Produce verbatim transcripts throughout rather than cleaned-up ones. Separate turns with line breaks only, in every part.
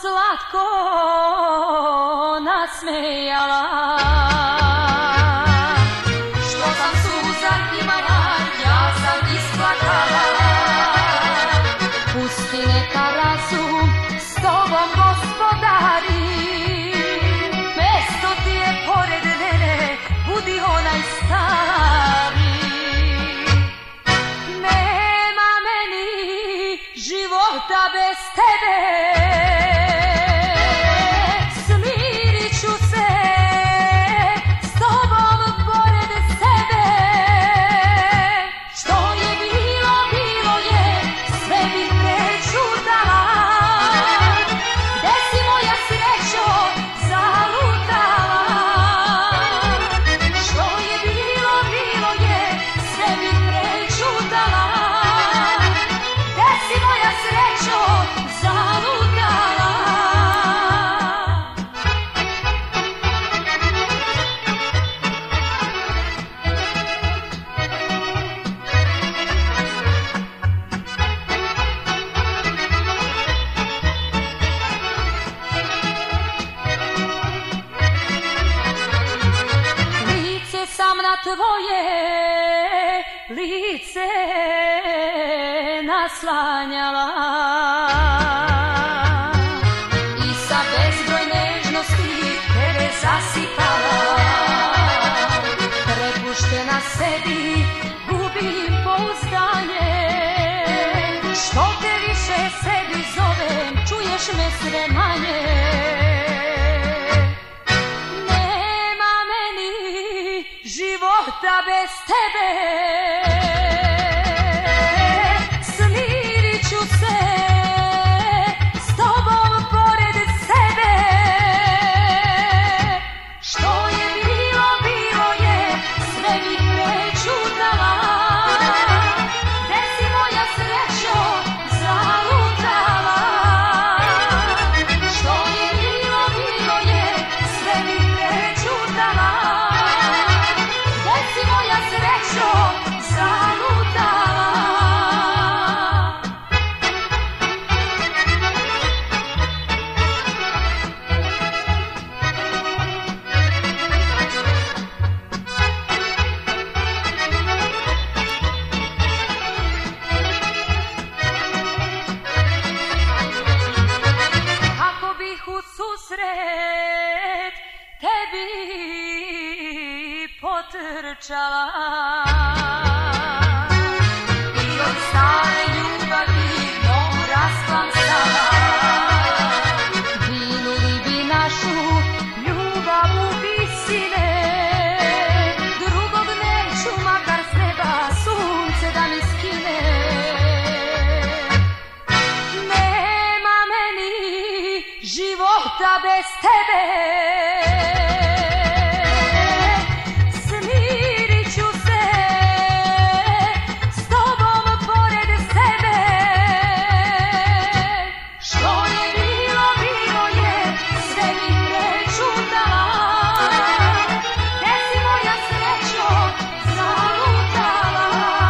slatko nasmejala. Što sam suza imala, ja sam isplakala. Pusti neka razum s tobom gospodari. Mesto ti je pored mene, budi onaj stari. Nema meni života bez tebe. Smirit ću se s tobom pored sebe. Što je bilo, bilo je, sve bih prečutala. Gde si moja srećo zalutala? Što je bilo, bilo je, sve bih prečutala. Gde si moja srećo zalutala? Lice sam na tvoje lice naslanjala i sa bezbroj nežnosti tebe zasipala. Prepuštena sebi gubim pouzdanje. Što te više sebi zovem, čuješ me sve manje. Nema meni života bez tebe. Smirit ću se s tobom pored sebe. Što je bilo, bilo je, sve bih prečutala. Gde si moja srećo zalutala? Što je bilo, bilo je, sve bih prečutala. Gde si moja srećo zalutala? Ako bih u susret tebi potrčala i od stare ljubavi novu rasplamsala, vinuli bi našu ljubav u visine. Drugog neću, makar s neba sunce da mi skine. Nema meni života bez tebe. Smirit ću se s tobom pored sebe. Što je bilo, bilo je, sve bih prečutala. Gde si moja srećo zalutala?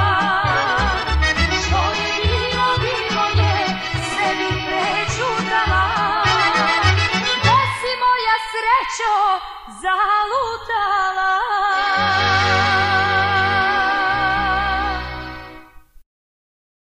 Što je bilo, bilo je, sve bih prečutala. Gde si moja srećo zalutala?